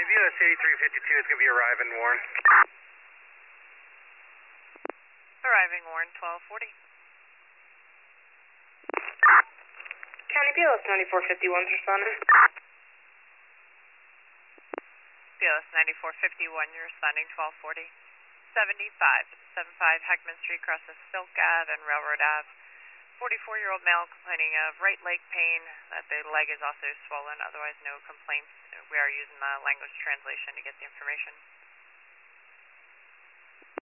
County BLS 8352 is going to be arriving, Warren. Arriving, Warren, 1240. County BLS 9451 is responding. BLS 9451, you're responding 1240. 75 Heckman Street crosses Silk Ave and Railroad Ave. 44-year-old male complaining of right leg pain, that the leg is also swollen, otherwise no complaints. We are using the language translation to get the information.